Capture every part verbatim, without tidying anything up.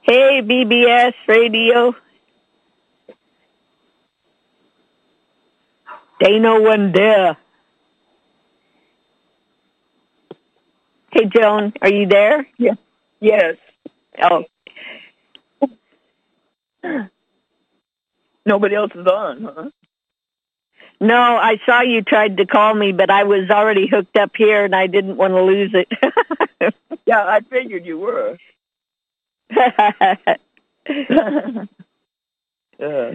Hey, B B S Radio. They no one there. Hey, Joan, are you there? Yeah. Yes. Oh. Nobody else is on, huh? No, I saw you tried to call me, but I was already hooked up here, and I didn't want to lose it. Yeah, I figured you were. uh.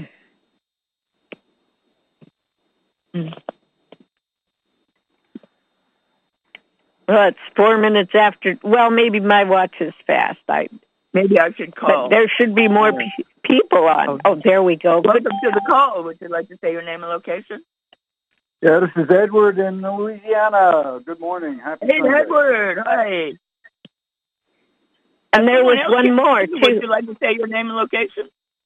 Well, it's four minutes after. Well, maybe my watch is fast. I maybe I should call. But there should be more pe- people on. Oh, oh, there we go. Welcome to the call. Would you like to say your name and location? Yeah, this is Edward in Louisiana. Good morning. Happy Hey, Sunday. Edward. Hi. And there was one more, too. Would you like to say your name and location?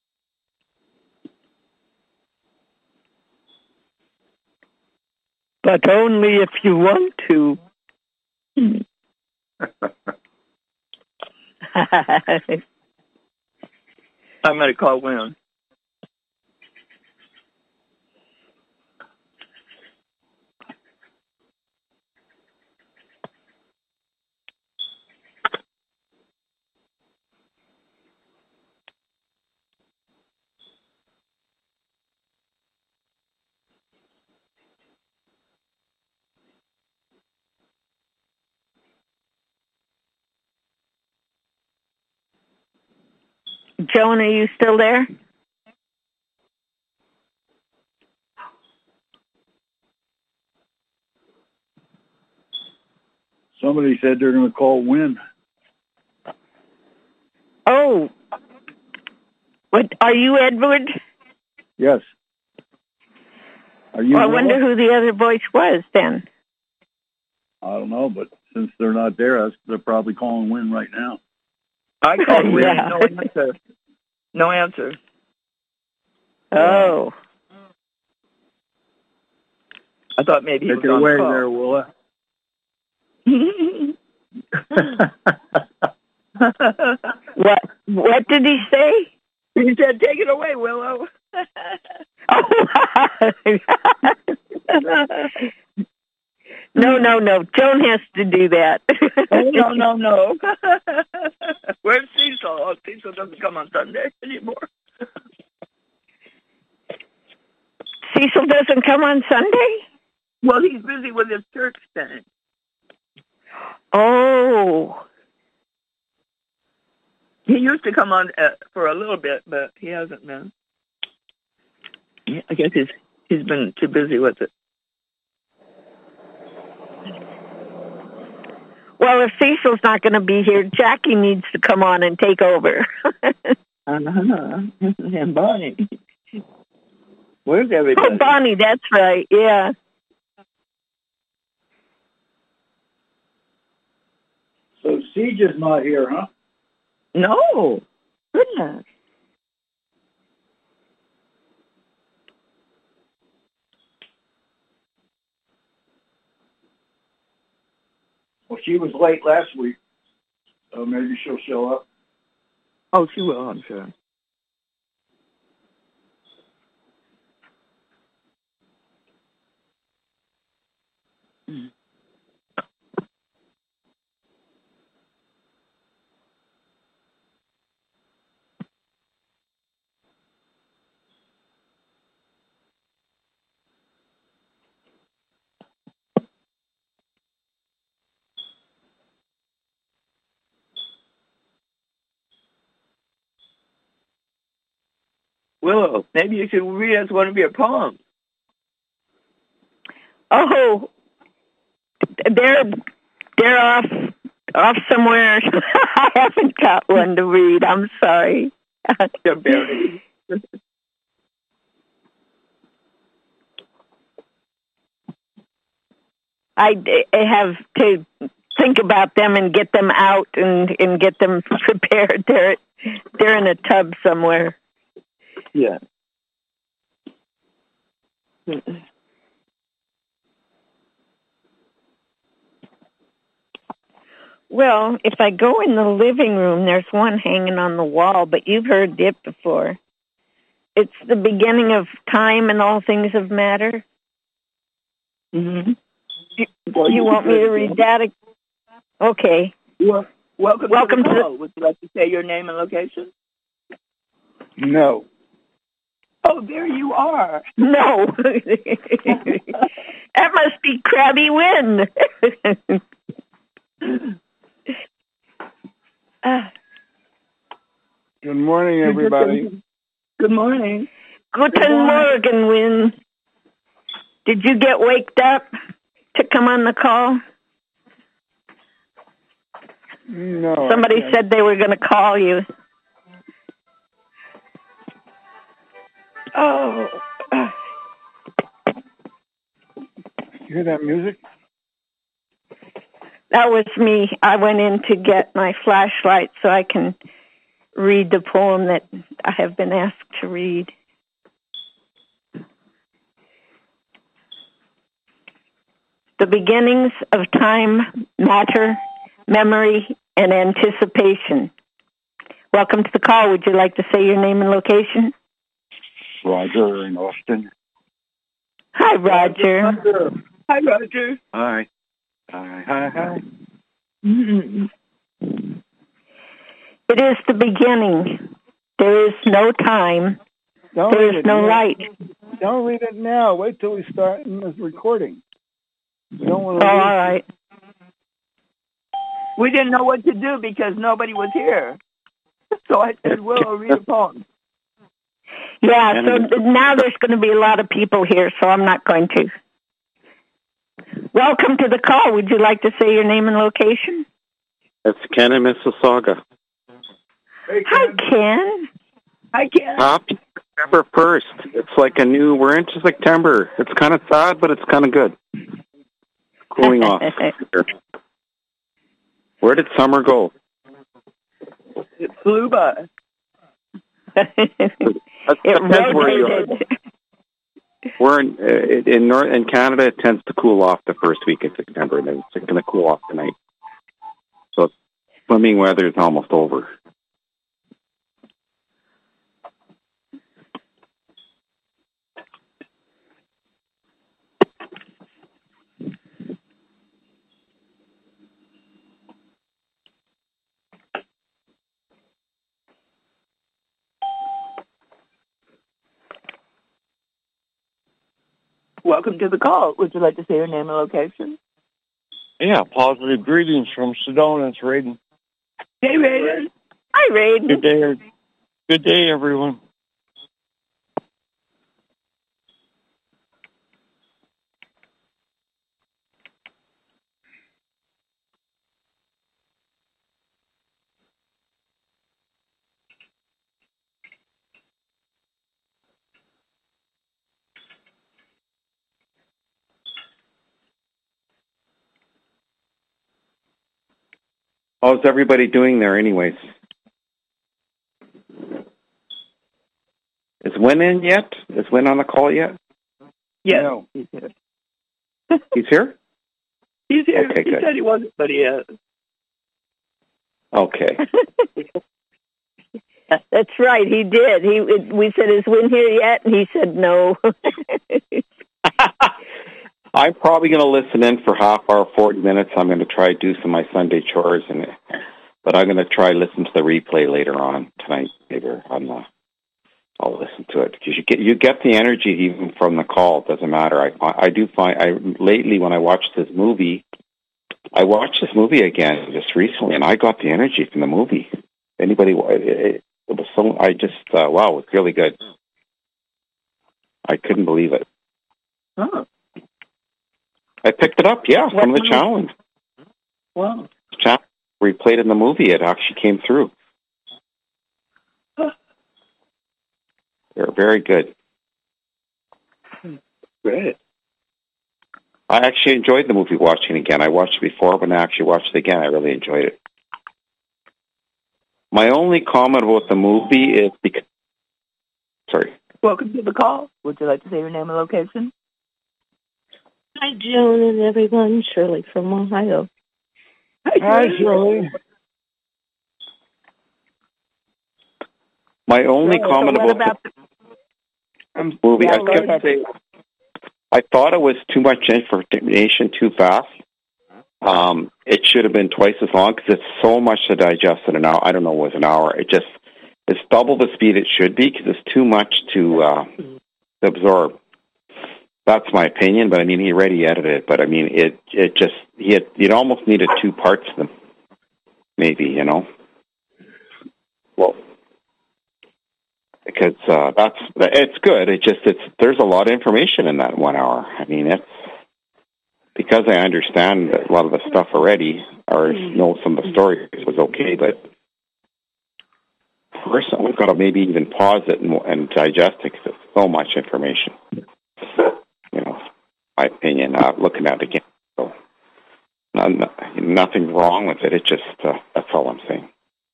But only if you want to. I'm going to call Win. Joan, are you still there? Somebody said they're going to call Win. Oh. What, are you Edward? Yes. Are you? Well, I wonder who the other voice was then. I don't know, but since they're not there, they're probably calling Win right now. I called Win. Yeah. No answer. No answer. Oh. I thought maybe he Take was it on away call. there, Willa. What What did he say? He said, take it away, Willow. No, no, no. Joan has to do that. Oh, no, no, no. Where's Cecil? Oh, Cecil doesn't come on Sunday anymore. Cecil doesn't come on Sunday? Well, he's busy with his church thing. Oh. He used to come on uh, for a little bit, but he hasn't been. Yeah, I guess he's he's been too busy with it. Well, if Cecil's not going to be here, Jackie needs to come on and take over. Uh-huh. And Bonnie. Where's everybody? Oh, Bonnie, that's right. Yeah. So Siege is not here, huh? No. Goodness. Well, she was late last week, so maybe she'll show up. Oh, she will, I'm sure. Mm. Willow, maybe you should read us one of your poems. Oh, they're they're off off somewhere. I haven't got one to read. I'm sorry. They're buried. I, I have to think about them and get them out and, and get them prepared. They're they're in a tub somewhere. Yeah. Well, if I go in the living room, there's one hanging on the wall, but you've heard it before. It's the beginning of time and all things of matter. Mm-hmm. You, you want me to read that? Okay. Well, welcome, welcome to the to call. the... Would you like to say your name and location? No. Oh, there you are. No. That must be Crabby Win. uh, Good morning, everybody. Good morning. Guten Morgen, Win. Did you get waked up to come on the call? No. Somebody said they were going to call you. Oh. Uh. You hear that music? That was me. I went in to get my flashlight so I can read the poem that I have been asked to read. The beginnings of time, matter, memory, and anticipation. Welcome to the call. Would you like to say your name and location? Roger in Austin. Hi, Roger. Hi, Roger. Hi. Hi, hi, hi. Mm-hmm. It is the beginning. There is no time. Don't there read is it no now. light. Don't read it now. Wait till we start in this recording. We don't want Oh, to all read right. We didn't know what to do because nobody was here. So I said, Willow, read a poem. Yeah, so now there's going to be a lot of people here, so I'm not going to. Welcome to the call. Would you like to say your name and location? It's Ken in Mississauga. Hey, Hi, Ken. Hi, Ken. Happy September first. It's like a new, we're into September. It's kind of sad, but it's kind of good. Cooling off. Where did summer go? It flew by. That's, It depends where you are. rotated. We're in, uh, in North in Canada. It tends to cool off the first week of September, and then it's going to cool off tonight. So swimming weather is almost over. Welcome to the call. Would you like to say your name and location? Yeah, positive greetings from Sedona. It's Raiden. Hey, Raiden. Hi, Raiden. Good day, good day, everyone. How's everybody doing there, anyways? Is Win in yet? Is Win on the call yet? Yes, No. he's here. He's here? He's here. Okay, he good. said he wasn't, but he is. Okay. That's right. He did. He we said, "Is Win here yet?" And he said, "No." I'm probably going to listen in for half hour, forty minutes. I'm going to try to do some of my Sunday chores, and but I'm going to try to listen to the replay later on tonight. Maybe on the, I'll listen to it because you get you get the energy even from the call. It doesn't matter. I I do find I lately when I watched this movie, I watched this movie again just recently, and I got the energy from the movie. Anybody? It, it was so. I just uh, wow, it was really good. I couldn't believe it. Oh, I picked it up, yeah, from What the movie? challenge. wow. The challenge we played in the movie, it actually came through. Huh. They're very good. Great. I actually enjoyed the movie watching it again. I watched it before, but I actually watched it again. I really enjoyed it. My only comment about the movie is because... Sorry. Welcome to the call. Would you like to say your name and location? Hi, Joan and everyone. Shirley from Ohio. Hi, Shirley. My only So comment what about, about the, the movie, yeah, I was going to say, I thought it was too much information too fast. Um, it should have been twice as long because it's so much to digest in an hour. I don't know, it was an hour. It just, it's double the speed it should be because it's too much to uh, absorb. That's my opinion, but I mean, he already edited it, but I mean, it, it just, he had, you'd almost needed two parts of them, maybe, you know? Well, because uh, that's, it's good. It just, it's, there's a lot of information in that one hour. I mean, it's, because I understand a lot of the stuff already, or know some of the stories was okay, but first we've got to maybe even pause it and, and digest it because it's so much information. You know, my opinion, uh, looking at it again. So, no, no, nothing wrong with it. It just, uh, that's all I'm saying.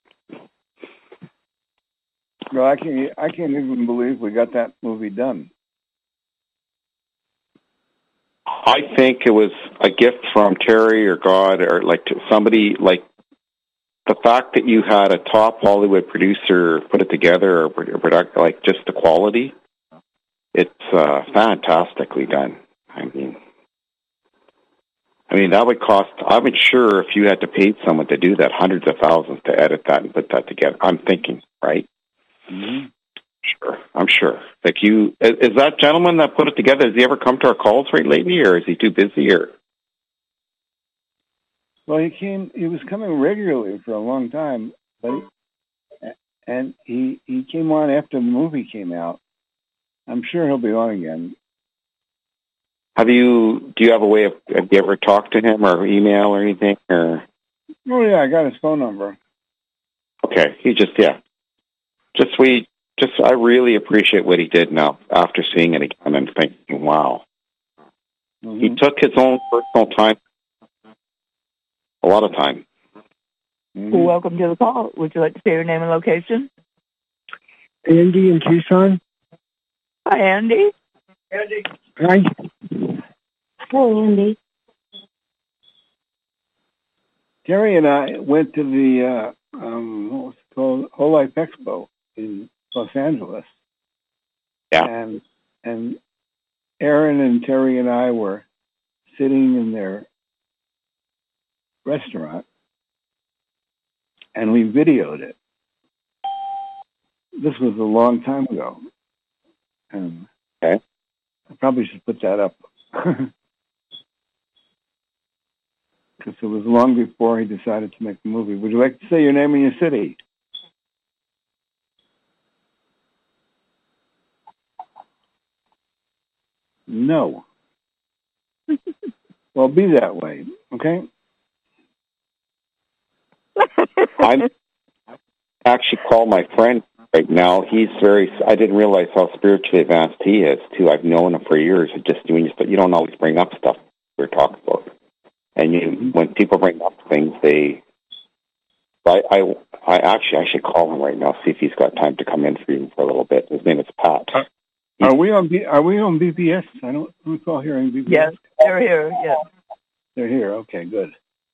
No, I can't. I can't even believe we got that movie done. I think it was a gift from Terry or God or like to somebody, like the fact that you had a top Hollywood producer put it together or product, like just the quality. It's uh, fantastically done. I mean, I mean that would cost. I'm sure if you had to pay someone to do that, hundreds of thousands to edit that and put that together. I'm thinking, right? Mm-hmm. Sure, I'm sure. Like you, is, is that gentleman that put it together? Has he ever come to our calls right lately, or is he too busy? Or well, he came. He was coming regularly for a long time, but he, and he he came on after the movie came out. I'm sure he'll be on again. Have you? Do you have a way of? Have you ever talked to him or email or anything? Or oh yeah, I got his phone number. Okay, he just yeah, just we. Just, I really appreciate what he did now after seeing it again and thinking, wow. Mm-hmm. He took his own personal time, a lot of time. Mm-hmm. Well, welcome to the call. Would you like to say your name and location? Andy in Tucson. Hi, Andy. Andy. Hi. Hello, Andy. Terry and I went to the, uh, um, what was it called, Whole Life Expo in Los Angeles. Yeah. And and Aaron and Terry and I were sitting in their restaurant and we videoed it. This was a long time ago. And okay. I probably should put that up. Because it was long before he decided to make the movie. Would you like to say your name and your city? No. Well, be that way, okay? I'm actually call my friend right now. He's very, I didn't realize how spiritually advanced he is, too. I've known him for years. It just, when you, you don't always bring up stuff we're talking about. And you, when people bring up things, they, I, I, I actually, I should call him right now, see if he's got time to come in for you for a little bit. His name is Pat. Uh, Are we on B, are we on B B S? I don't recall hearing B B S. Yes, they're here, yes. They're here, okay, good.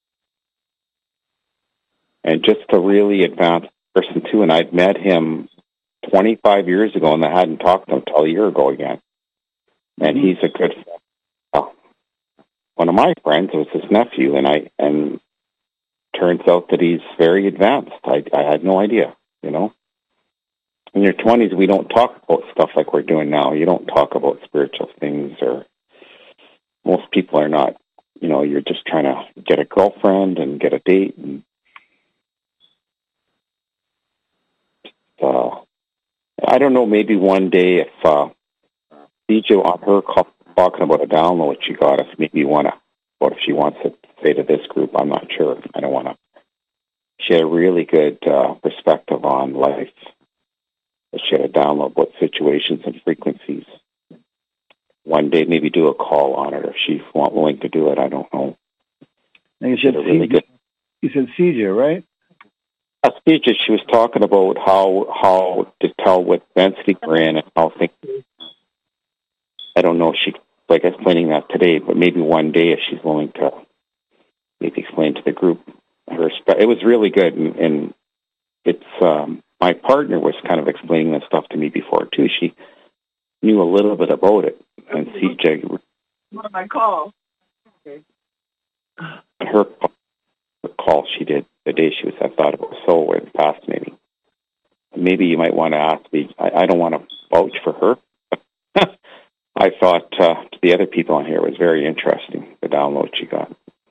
And just a really advanced person, too, and I'd met him twenty-five years ago, and I hadn't talked to him until a year ago again. And mm-hmm. he's a good friend. Oh, one of my friends was his nephew, and I and turns out that he's very advanced. I, I had no idea, you know. In your twenties, we don't talk about stuff like we're doing now. You don't talk about spiritual things, or most people are not, you know, you're just trying to get a girlfriend and get a date. And uh, I don't know, maybe one day if uh, C J on her call, talking about a download she got, if maybe you want to, what if she wants to say to this group, I'm not sure. I don't want to. She had a really good uh, perspective on life. She had a download what situations and frequencies. One day, maybe do a call on it, or if she's willing to do it. I don't know. And you said really good. You said C J, right? A speech. She was talking about how how to tell what density we're in and how things. I don't know if she like explaining that today, but maybe one day if she's willing to maybe explain to the group. her spe- it was really good, and, and it's um, my partner was kind of explaining this stuff to me before too. She knew a little bit about it, and C J. What my call? Okay. Her the call she did the day she was, I thought it was so fascinating. Maybe you might want to ask me. I, I don't want to vouch for her. But I thought uh, the other people on here was very interesting. The download she got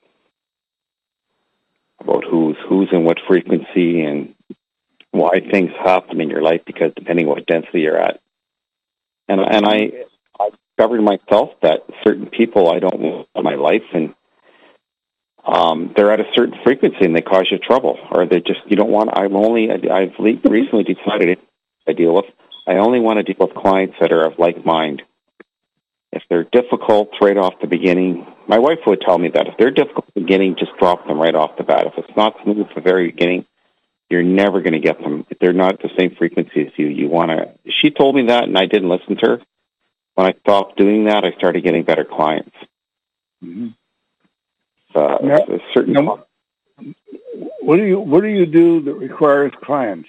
about who's who's in what frequency and why things happen in your life, because depending what density you're at. And and I I discovered myself that certain people I don't want in my life, and um, they're at a certain frequency and they cause you trouble, or they just, you don't want, I'm only, I've recently decided I deal with, I only want to deal with clients that are of like mind. If they're difficult right off the beginning, my wife would tell me that if they're difficult at the beginning, just drop them right off the bat. If it's not smooth from the very beginning, you're never going to get them. If they're not at the same frequency as you, you want to, she told me that and I didn't listen to her. When I stopped doing that, I started getting better clients. Mm-hmm. Uh, now, a certain now, what do you what do you do that requires clients?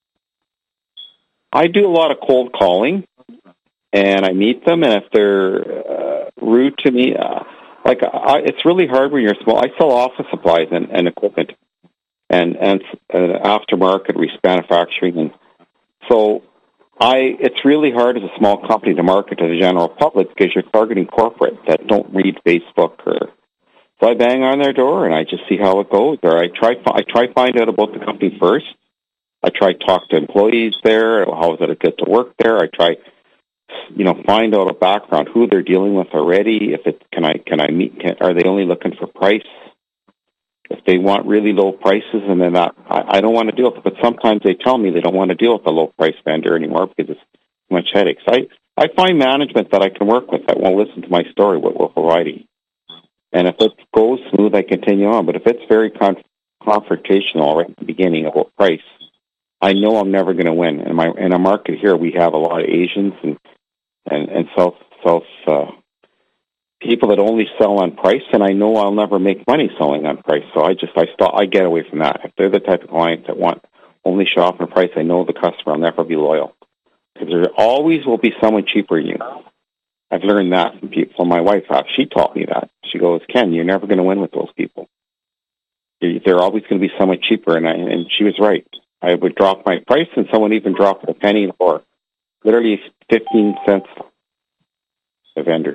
I do a lot of cold calling, and I meet them, and if they're uh, rude to me, uh, like I, it's really hard when you're small. I sell office supplies and, and equipment, and and uh, aftermarket manufacturing, and so I. It's really hard as a small company to market to the general public because you're targeting corporate that don't read Facebook or. So I bang on their door and I just see how it goes, or I try I try find out about the company first. I try talk to employees there. How is it good to work there? I try, you know, find out a background, who they're dealing with already. If it can I can I meet? Can, are they only looking for price? If they want really low prices, and then that, I, I don't want to deal with it. But sometimes they tell me they don't want to deal with a low price vendor anymore because it's too much headaches. I I find management that I can work with that won't listen to my story, what we're providing. And if it goes smooth, I continue on. But if it's very con- confrontational right at the beginning about price, I know I'm never going to win. In my in a market here, we have a lot of Asians and and and South South uh, people that only sell on price, and I know I'll never make money selling on price. So I just I stop. I get away from that. If they're the type of clients that want only shop on price, I know the customer will never be loyal because there always will be someone cheaper than you. I've learned that from people. From my wife, she taught me that. She goes, Ken, you're never going to win with those people. They're always going to be somewhat cheaper, and I, and she was right. I would drop my price, and someone even dropped a penny or literally fifteen cents a vendor.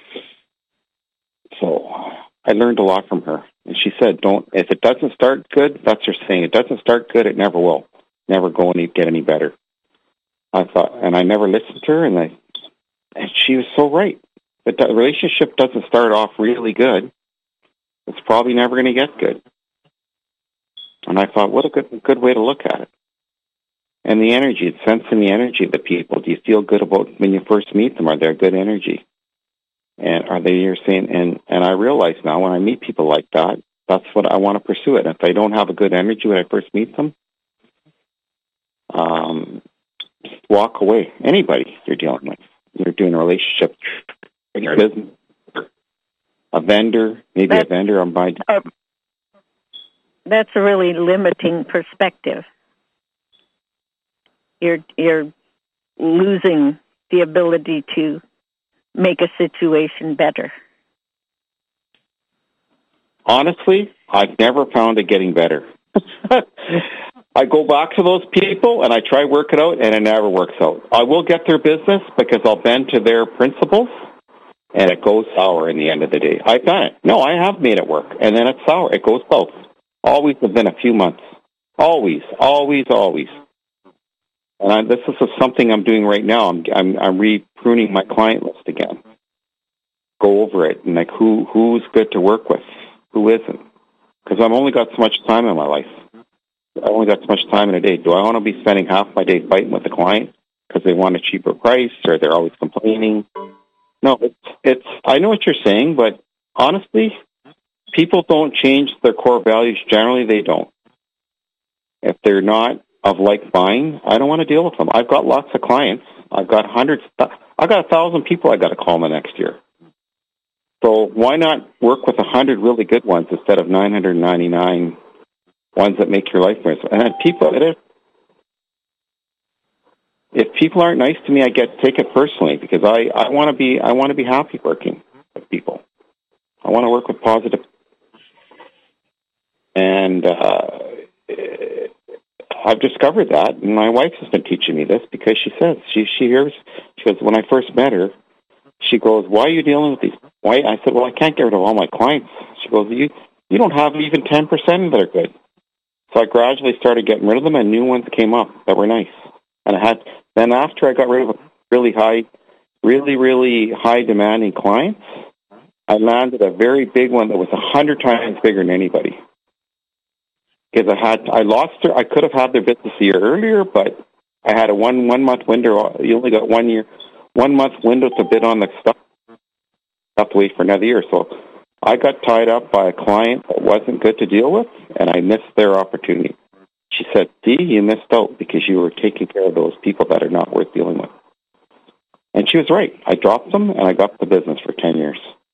So I learned a lot from her, and she said, "Don't. If it doesn't start good, that's her saying. It doesn't start good, it never will. Never go and get any better." I thought, and I never listened to her, and I. And she was so right. But the relationship doesn't start off really good. It's probably never going to get good. And I thought, what a good good way to look at it. And the energy, it's sensing the energy of the people. Do you feel good about when you first meet them? Are they good energy? And are they, you're saying, and, and I realize now when I meet people like that, that's what I want to pursue it. If they don't have a good energy when I first meet them, um, walk away. Anybody you're dealing with. You're doing a relationship in your business, a vendor, maybe that's, a vendor on my. Uh, that's a really limiting perspective. You're you're losing the ability to make a situation better. Honestly, I've never found it getting better. I go back to those people and I try to work it out, and it never works out. I will get their business because I'll bend to their principles, and it goes sour in the end of the day. I've done it. No, I have made it work, and then it's sour. It goes south. Always within a few months. Always, always, always. And I, this is something I'm doing right now. I'm I'm, I'm re-pruning my client list again. Go over it and like who who's good to work with, who isn't, because I've only got so much time in my life. I only got so much time in a day. Do I want to be spending half my day fighting with the client because they want a cheaper price or they're always complaining? No, it's, it's, I know what you're saying, but honestly, people don't change their core values. Generally, they don't. If they're not of like mind, I don't want to deal with them. I've got lots of clients. I've got hundreds. I've got a thousand people I got to call in the next year. So why not work with a hundred really good ones instead of nine hundred ninety-nine ones that make your life miserable. And then people, it is, if people aren't nice to me, I get take it personally because I, I want to be I want to be happy working with people. I want to work with positive, and uh, I've discovered that. And my wife has been teaching me this because she says she she hears she goes when I first met her, she goes, "Why are you dealing with these?" Why? I said, "Well, I can't get rid of all my clients." She goes, "You you don't have even ten percent that are good." So I gradually started getting rid of them, and new ones came up that were nice. And I had then after I got rid of really high, really really high demanding clients, I landed a very big one that was a hundred times bigger than anybody. Because I had I lost her, I could have had their business a year earlier, but I had a one one month window. You only got one year, one month window to bid on the stuff. I have to wait for another year. So I got tied up by a client that wasn't good to deal with, and I missed their opportunity. She said, "See, you missed out because you were taking care of those people that are not worth dealing with." And she was right. I dropped them, and I got the business for ten years.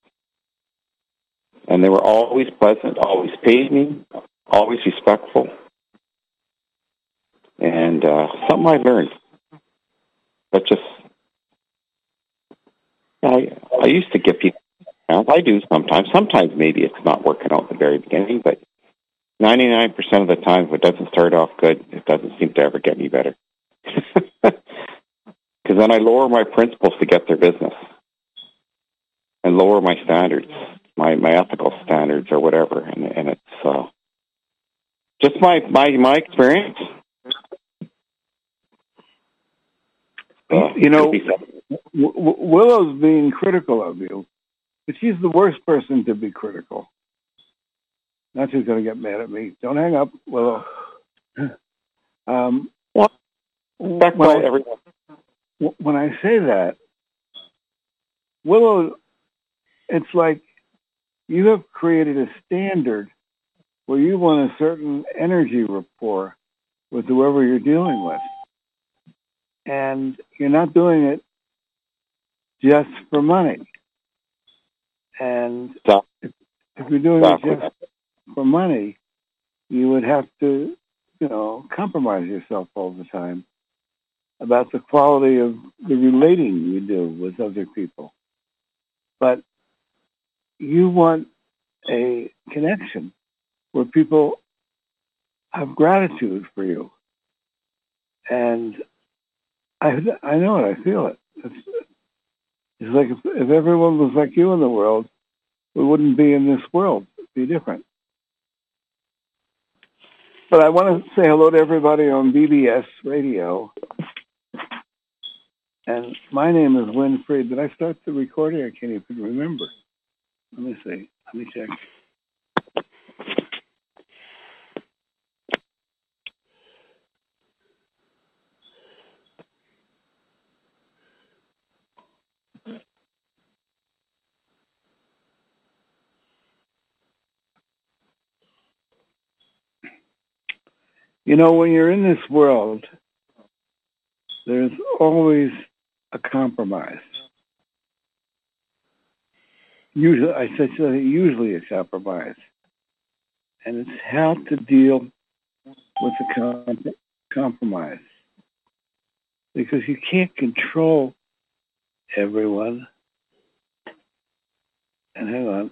And they were always pleasant, always paid me, always respectful. And uh, something I learned. But just, I, I used to give people, I do sometimes. Sometimes maybe it's not working out at the very beginning, but ninety-nine percent of the time, if it doesn't start off good, it doesn't seem to ever get any better. Because then I lower my principles to get their business and lower my standards, my, my ethical standards or whatever. And, and it's uh, just my, my, my experience. Uh, you know, w- w- Willow's being critical of you, but she's the worst person to be critical. Now she's going to get mad at me. Don't hang up, Willow. Um, well, when, I, everyone. when I say that, Willow, it's like you have created a standard where you want a certain energy rapport with whoever you're dealing with. And you're not doing it just for money. And So, if, if you're doing exactly. it just for money, you would have to, you know, compromise yourself all the time about the quality of the relating you do with other people. But you want a connection where people have gratitude for you. And I, I know it. I feel it. It's, it's like if, if everyone was like you in the world, we wouldn't be in this world. It'd be different. But I want to say hello to everybody on B B S Radio. And my name is Winfried. Did I start the recording? I can't even remember. Let me see. Let me check. You know, when you're in this world, there's always a compromise. Usually, I said usually a compromise. And it's how to deal with the com- compromise. Because you can't control everyone. And hang on.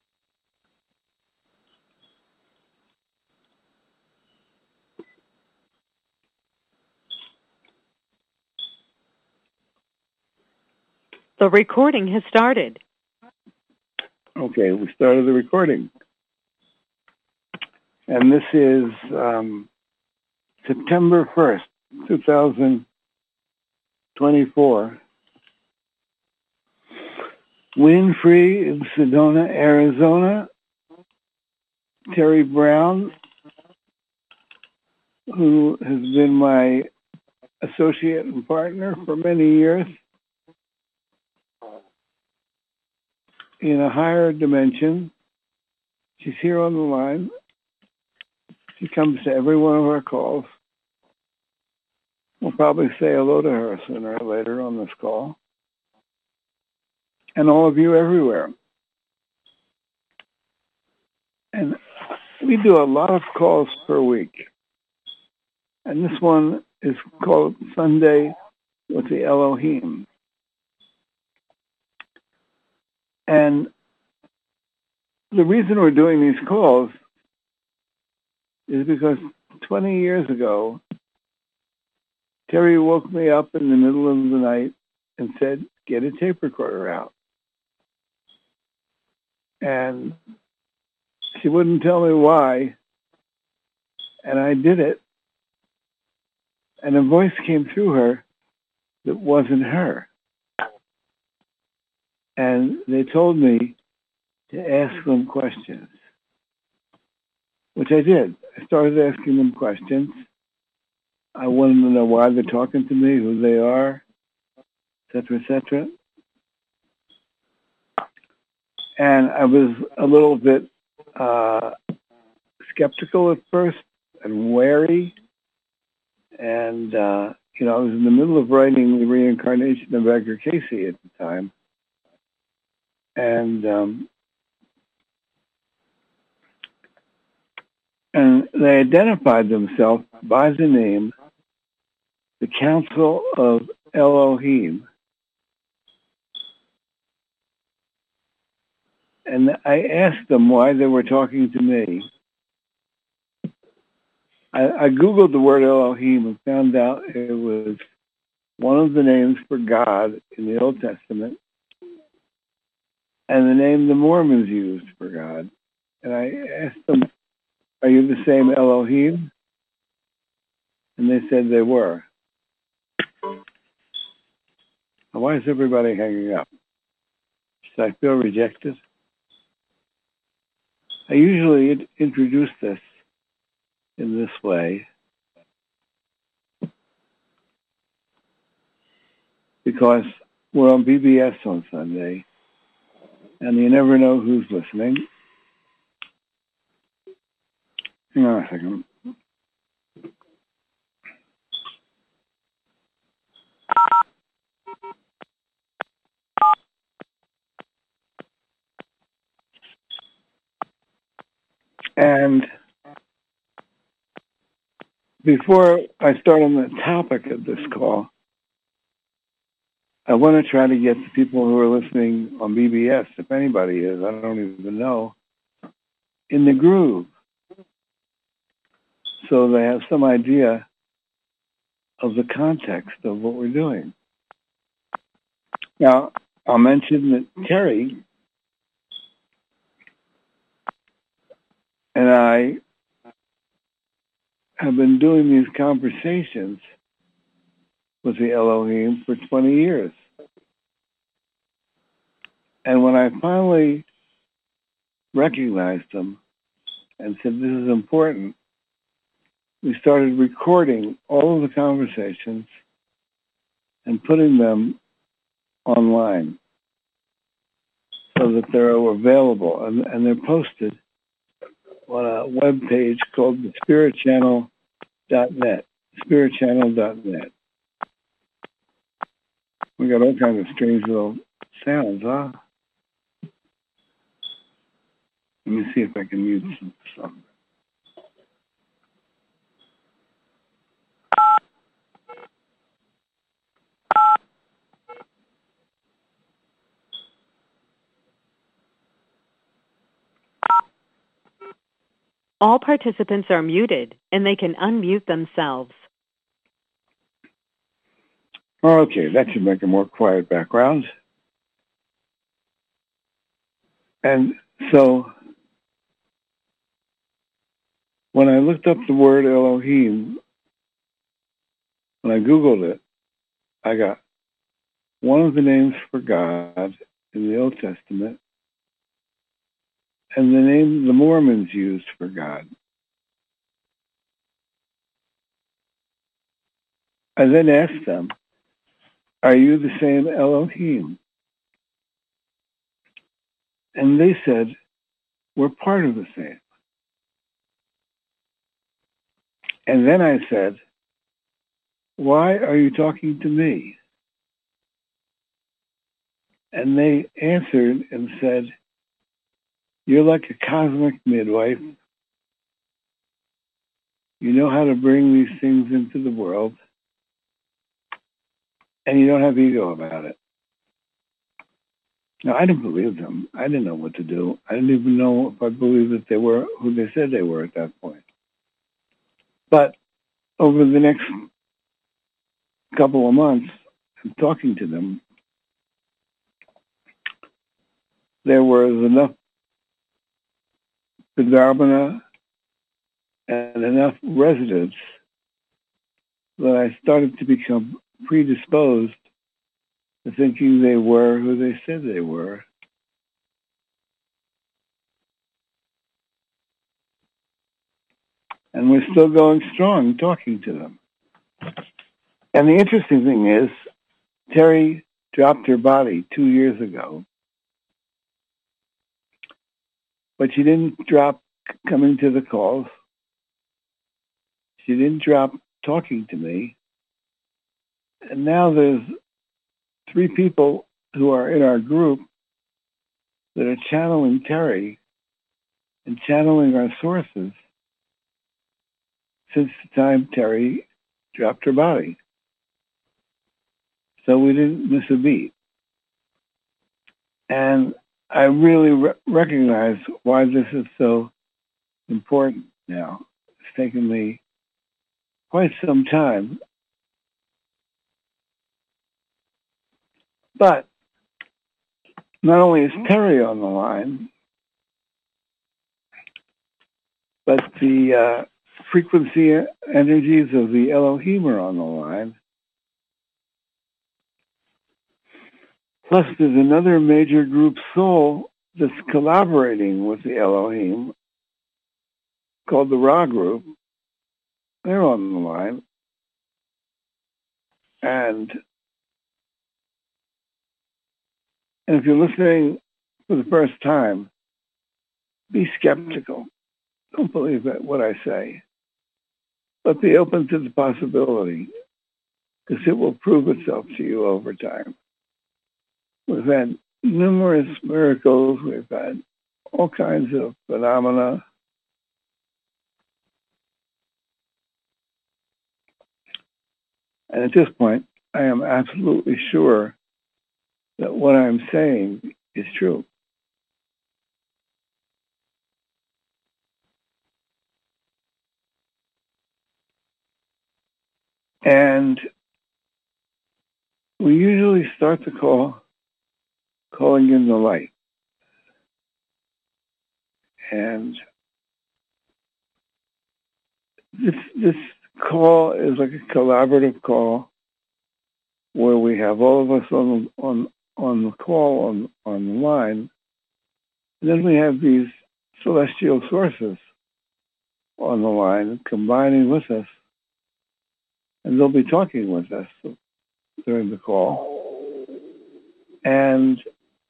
The recording has started. Okay, we started the recording. And this is um, September first, twenty twenty-four. Wind-free in Sedona, Arizona. Terry Brown, who has been my associate and partner for many years, in a higher dimension. She's here on the line. She comes to every one of our calls. We'll probably say hello to her sooner or later on this call. And all of you everywhere. And we do a lot of calls per week. And this one is called Sunday with the Elohim. And the reason we're doing these calls is because twenty years ago, Terry woke me up in the middle of the night and said, get a tape recorder out. And she wouldn't tell me why. And I did it. And a voice came through her that wasn't her. And they told me to ask them questions, which I did. I started asking them questions. I wanted to know why they're talking to me, who they are, et cetera, et cetera. And I was a little bit uh, skeptical at first and wary. And, uh, you know, I was in the middle of writing The Reincarnation of Edgar Casey at the time. And um, and they identified themselves by the name, the Council of Elohim. And I asked them why they were talking to me. I, I Googled the word Elohim and found out it was one of the names for God in the Old Testament and the name the Mormons used for God. And I asked them, are you the same Elohim? And they said they were. Now, why is everybody hanging up? Should I feel rejected? I usually introduce this in this way because we're on B B S on Sunday, and you never know who's listening. Hang on a second. And before I start on the topic of this call, I want to try to get the people who are listening on B B S, if anybody is, I don't even know, in the groove, so they have some idea of the context of what we're doing. Now, I'll mention that Terry and I have been doing these conversations with the Elohim for twenty years. And when I finally recognized them and said, this is important, we started recording all of the conversations and putting them online so that they're available. And, and they're posted on a web page called the spirit channel dot net, spirit channel dot net. We got all kinds of strange little sounds, huh? Let me see if I can mute some. some. All participants are muted, and they can unmute themselves. Okay, that should make a more quiet background. And so, when I looked up the word Elohim, when I Googled it, I got one of the names for God in the Old Testament and the name the Mormons used for God. I then asked them, are you the same Elohim? And they said, we're part of the same. And then I said, why are you talking to me? And they answered and said, you're like a cosmic midwife You know how to bring these things into the world, and you don't have ego about it. Now, I didn't believe them. I didn't know what to do. I didn't even know if I believed that they were who they said they were at that point. But over the next couple of months, talking to them, there was enough phenomena and enough resonance that I started to become predisposed to thinking they were who they said they were. And we're still going strong talking to them. And the interesting thing is, Terry dropped her body two years ago, but she didn't drop coming to the calls. She didn't drop talking to me. And now there's three people who are in our group that are channeling Terry and channeling our sources since the time Terry dropped her body. So we didn't miss a beat. And I really re- recognize why this is so important now. It's taken me quite some time. But not only is Terry on the line, but the uh, frequency energies of the Elohim are on the line. Plus, there's another major group soul that's collaborating with the Elohim called the Ra Group. They're on the line. And, and if you're listening for the first time, be skeptical. Don't believe what I say. But be open to the possibility, because it will prove itself to you over time. We've had numerous miracles. We've had all kinds of phenomena. And at this point, I am absolutely sure that what I'm saying is true. And we usually start the call calling in the light. And this this call is like a collaborative call where we have all of us on on on the call on on the line, and then we have these celestial sources on the line combining with us, and they'll be talking with us during the call. And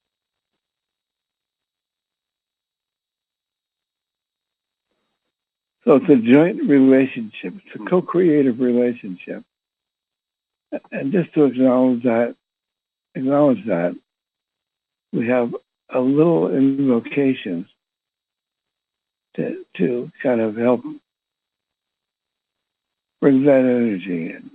so it's a joint relationship. It's a co-creative relationship. And just to acknowledge that, acknowledge that, we have a little invocation to, to kind of help bring that energy in.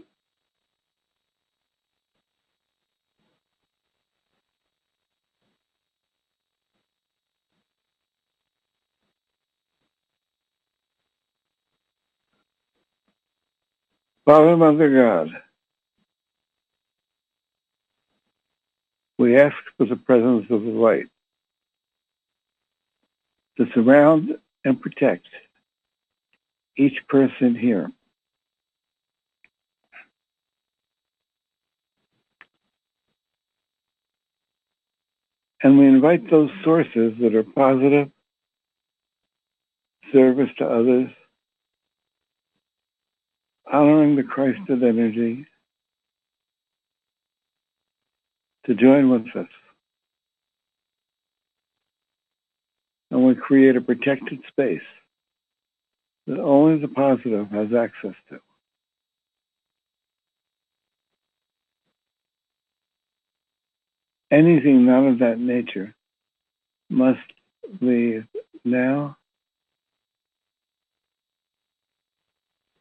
Father, Mother God, we ask for the presence of the light to surround and protect each person here. And we invite those sources that are positive, service to others, honoring the Christed energy, to join with us. And we create a protected space that only the positive has access to. Anything not of that nature must leave now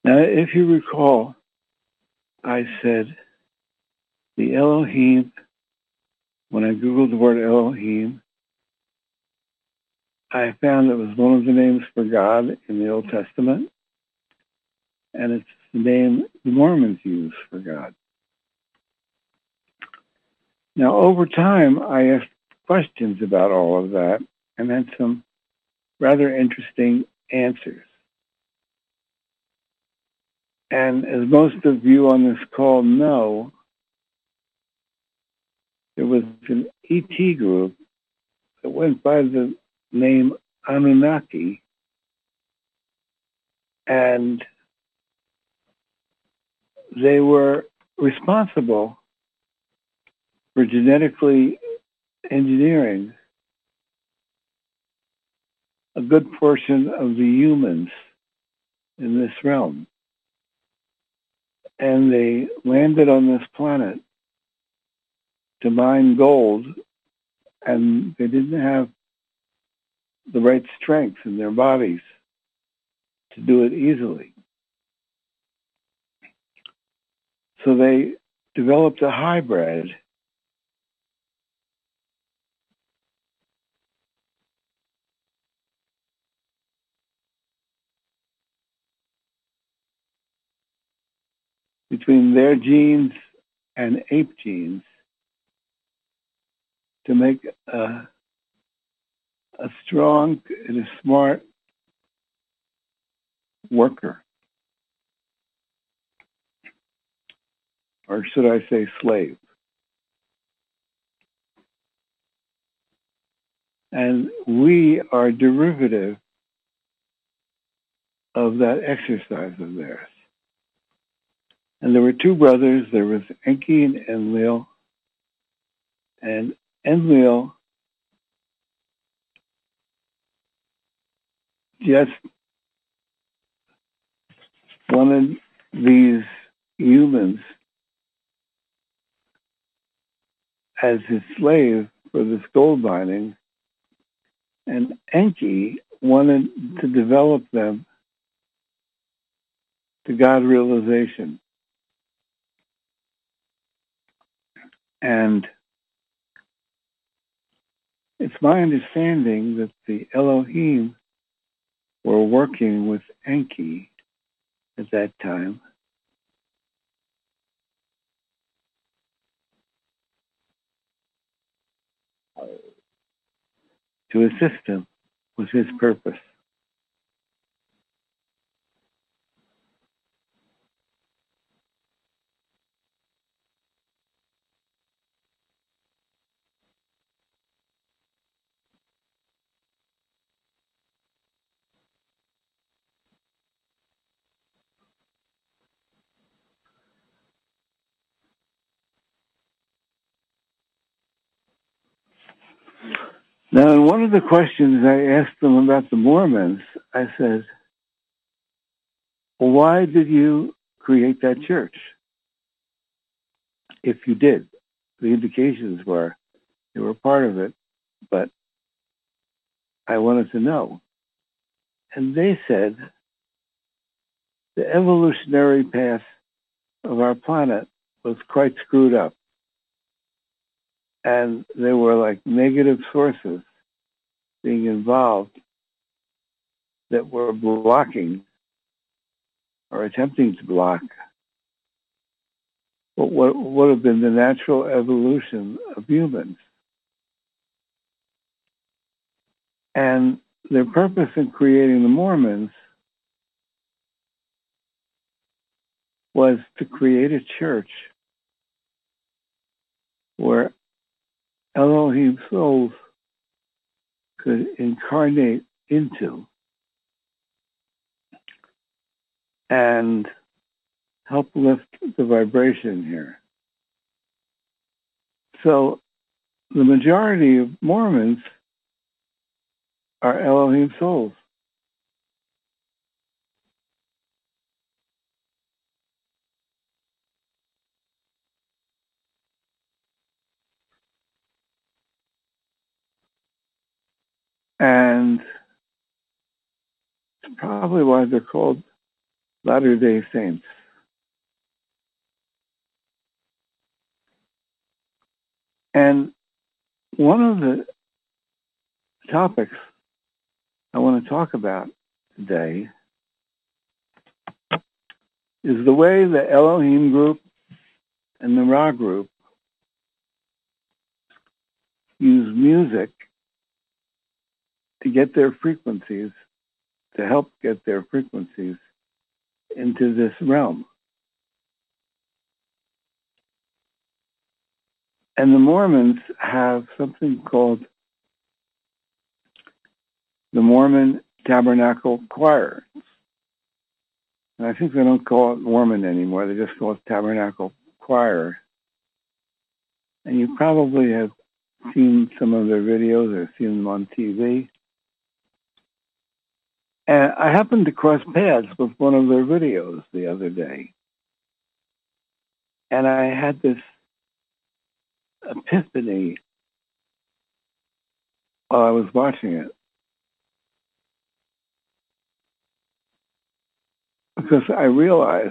Now, if you recall, I said the Elohim, when I Googled the word Elohim, I found it was one of the names for God in the Old Testament, and it's the name the Mormons use for God. Now, over time, I asked questions about all of that and had some rather interesting answers. And as most of you on this call know, there was an E T group that went by the name Anunnaki, and they were responsible for genetically engineering a good portion of the humans in this realm. And they landed on this planet to mine gold, and they didn't have the right strength in their bodies to do it easily. So they developed a hybrid between their genes and ape genes to make a, a strong and a smart worker. Or should I say slave? And we are derivative of that exercise of theirs. And there were two brothers. There was Enki and Enlil. And Enlil just wanted these humans as his slave for this gold mining, and Enki wanted to develop them to God realization. And it's my understanding that the Elohim were working with Enki at that time to assist him with his purpose. Now, in one of the questions I asked them about the Mormons, I said, well, why did you create that church? If you did, the indications were they were part of it, but I wanted to know. And they said, the evolutionary path of our planet was quite screwed up. And there were like negative forces being involved that were blocking or attempting to block what would have been the natural evolution of humans. And their purpose in creating the Mormons was to create a church where Elohim souls could incarnate into and help lift the vibration here. So the majority of Mormons are Elohim souls. And it's probably why they're called Latter-day Saints. And one of the topics I want to talk about today is the way the Elohim group and the Ra group use music to get their frequencies, to help get their frequencies into this realm. And the Mormons have something called the Mormon Tabernacle Choir. And I think they don't call it Mormon anymore. They just call it Tabernacle Choir. And you probably have seen some of their videos or seen them on T V. And I happened to cross paths with one of their videos the other day. And I had this epiphany while I was watching it. Because I realized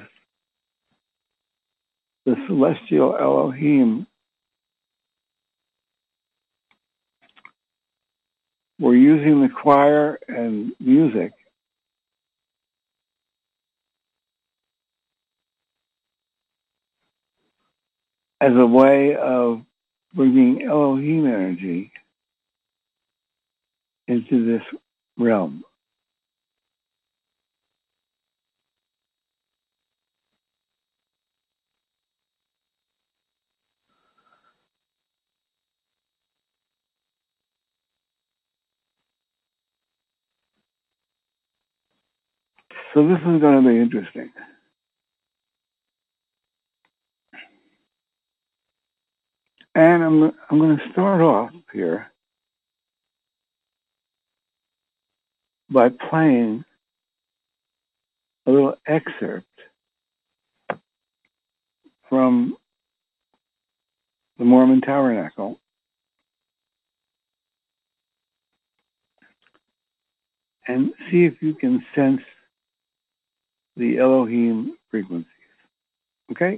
the celestial Elohim were using the choir and music as a way of bringing Elohim energy into this realm. So this is going to be interesting. And I'm I'm going to start off here by playing a little excerpt from the Mormon Tabernacle. And see if you can sense the Elohim frequencies. Okay?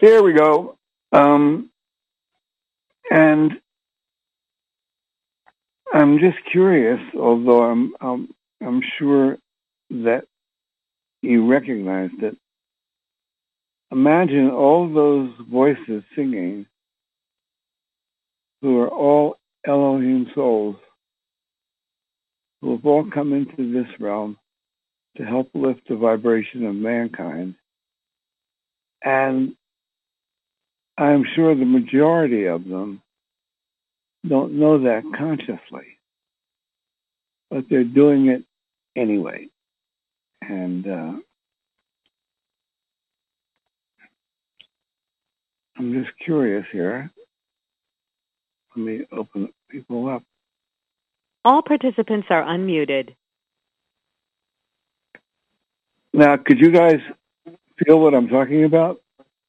Here we go. Um, and I'm just curious, although I'm, I'm, I'm sure that you recognized it. Imagine all those voices singing who are all Elohim souls who have all come into this realm to help lift the vibration of mankind. And I'm sure the majority of them don't know that consciously, but they're doing it anyway. And uh, I'm just curious here. Let me open people up. All participants are unmuted. Now, could you guys feel what I'm talking about?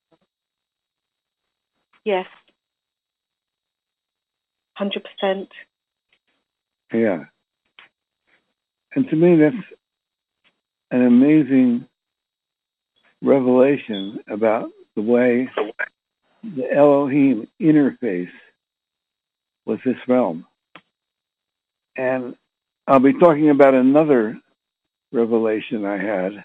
Yes. one hundred percent. Yeah. And to me, that's an amazing revelation about the way the Elohim interface with this realm. And I'll be talking about another revelation I had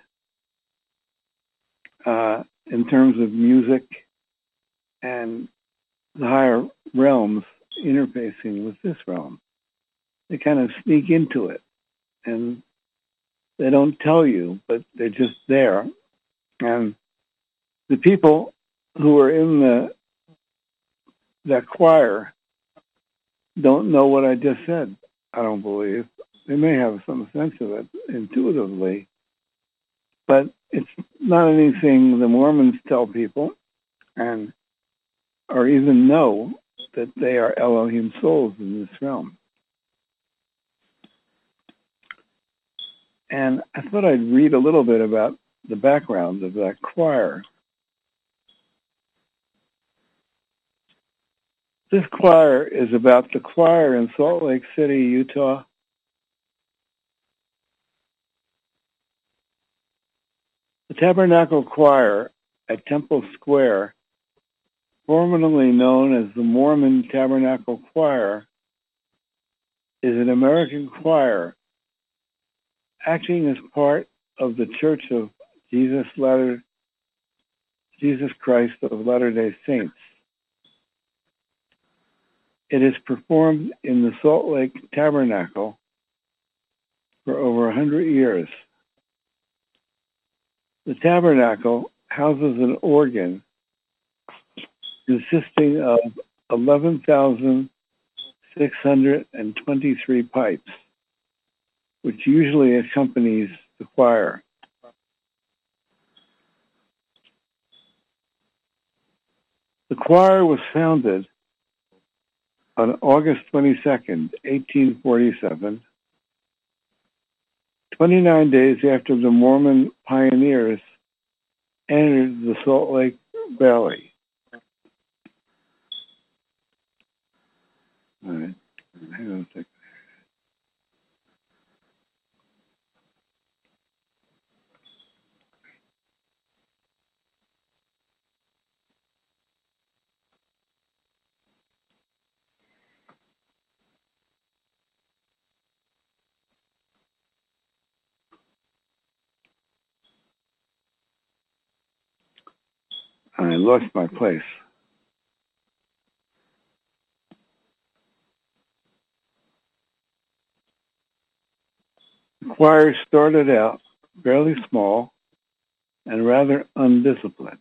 uh, in terms of music and the higher realms interfacing with this realm. They kind of sneak into it, and they don't tell you, but they're just there. And the people who are in the that choir don't know what I just said, I don't believe. They may have some sense of it intuitively, but it's not anything the Mormons tell people and or even know that they are Elohim souls in this realm. And I thought I'd read a little bit about the background of that choir. This choir is about the choir in Salt Lake City, Utah. The Tabernacle Choir at Temple Square, formerly known as the Mormon Tabernacle Choir, is an American choir acting as part of the Church of Jesus Latter, Jesus Christ of Latter-day Saints. It is performed in the Salt Lake Tabernacle for over one hundred years. The Tabernacle houses an organ consisting of eleven thousand six hundred twenty-three pipes, which usually accompanies the choir. The choir was founded on August twenty-second, eighteen forty-seven, twenty-nine days after the Mormon pioneers entered the Salt Lake Valley. All right, hang on a second. I lost my place. The choir started out fairly small and rather undisciplined.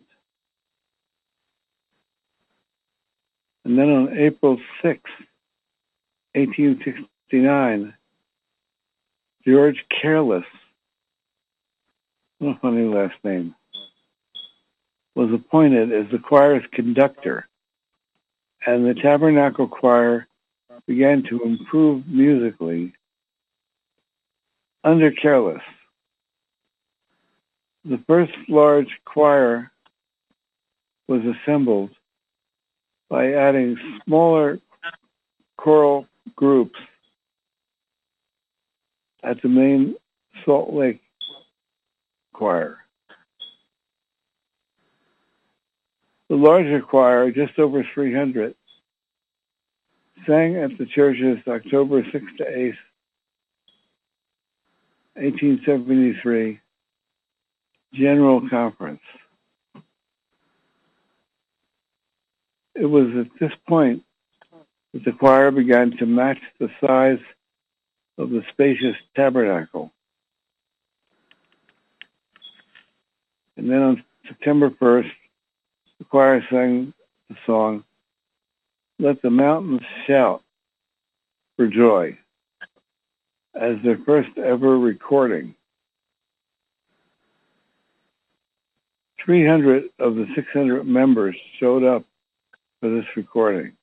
And then on April sixth, eighteen sixty-nine, George Careless, what a funny last name, was appointed as the choir's conductor, and the Tabernacle Choir began to improve musically under Careless. The first large choir was assembled by adding smaller choral groups at the main Salt Lake Choir. The larger choir, just over three hundred, sang at the church's October sixth to eighth, eighteen seventy-three General Conference. It was at this point that the choir began to match the size of the spacious tabernacle. And then on September first, the choir sang the song, "Let the Mountains Shout for Joy," as their first ever recording. three hundred of the six hundred members showed up for this recording.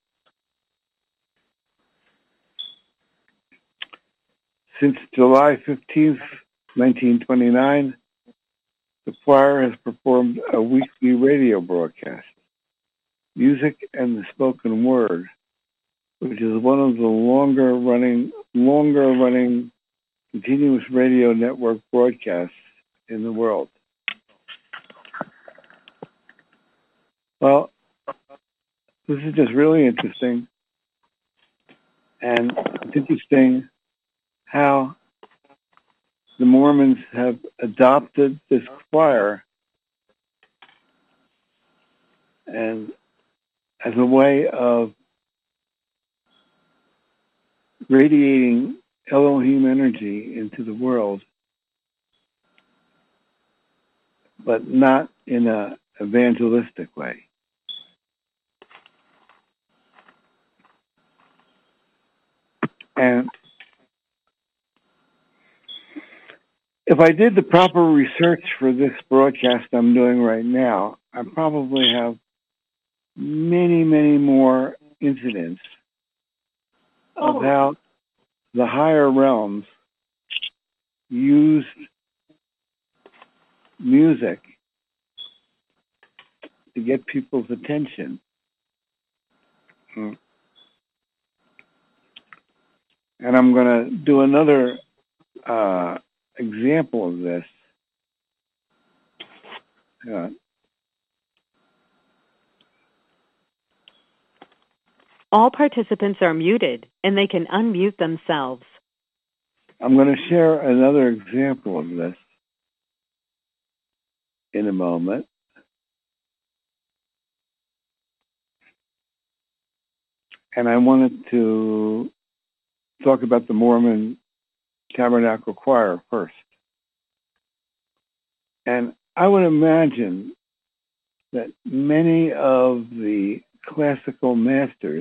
Since July fifteenth, nineteen twenty-nine, the choir has performed a weekly radio broadcast, Music and the Spoken Word, which is one of the longer running, longer running continuous radio network broadcasts in the world. Well, this is just really interesting. And it's interesting how the Mormons have adopted this choir and as a way of radiating Elohim energy into the world, but not in an evangelistic way. And if I did the proper research for this broadcast I'm doing right now, I probably have many, many more incidents of Oh. how the higher realms used music to get people's attention. Hmm. And I'm going to do another uh, example of this. Uh, All participants are muted, and they can unmute themselves. I'm going to share another example of this in a moment. And I wanted to talk about the Mormon Tabernacle Choir first. And I would imagine that many of the classical masters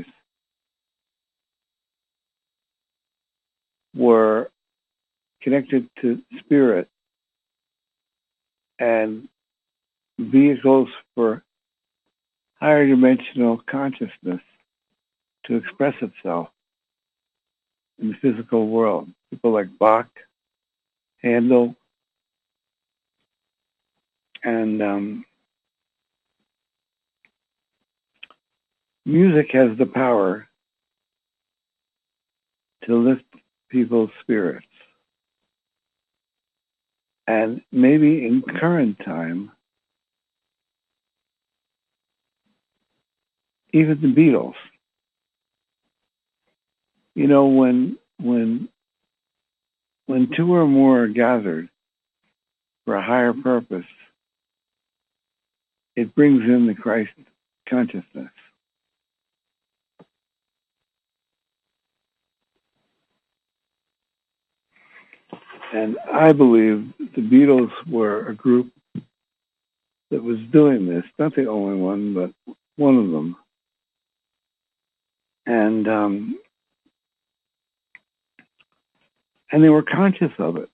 were connected to spirit and vehicles for higher dimensional consciousness to express itself in the physical world. People like Bach, Handel, and um, music has the power to lift people's spirits. And maybe in current time, even the Beatles. You know, when when when two or more are gathered for a higher purpose, it brings in the Christ consciousness. And I believe the Beatles were a group that was doing this, not the only one, but one of them. And um, and they were conscious of it.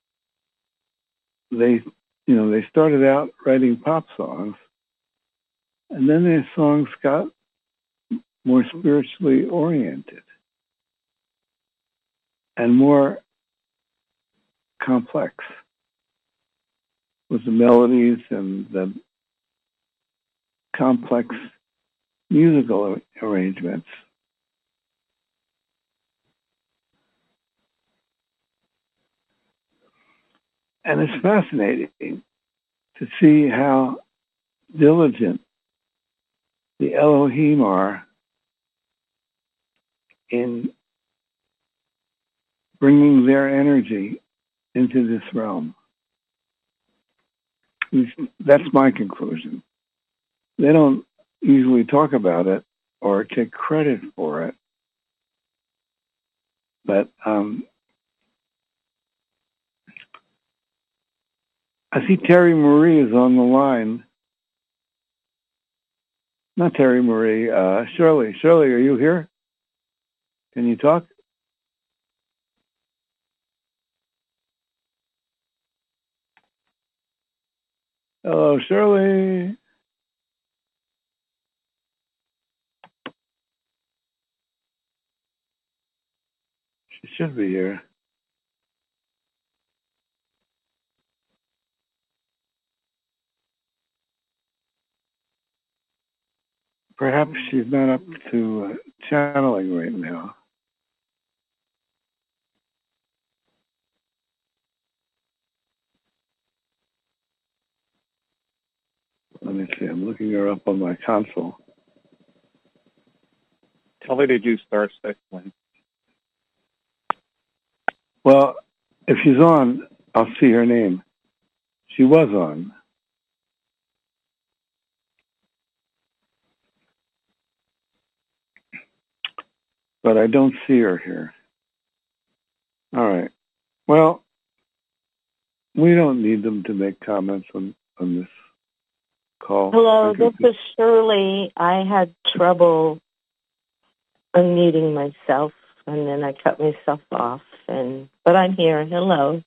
They, you know, they started out writing pop songs, and then their songs got more spiritually oriented and more complex with the melodies and the complex musical arrangements. And it's fascinating to see how diligent the Elohim are in bringing their energy into this realm. That's my conclusion. They don't usually talk about it or take credit for it. But um, I see Terry Marie is on the line. Not Terry Marie, uh, Shirley. Shirley, are you here? Can you talk? Hello, Shirley. She should be here. Perhaps she's not up to uh, channeling right now. Let me see. I'm looking her up on my console. Tell her to do star six one. Well, if she's on, I'll see her name. She was on. But I don't see her here. All right. Well, we don't need them to make comments on, on this call. Hello, this is Shirley. I had trouble unmuting myself, and then I cut myself off. And but I'm here. Hello.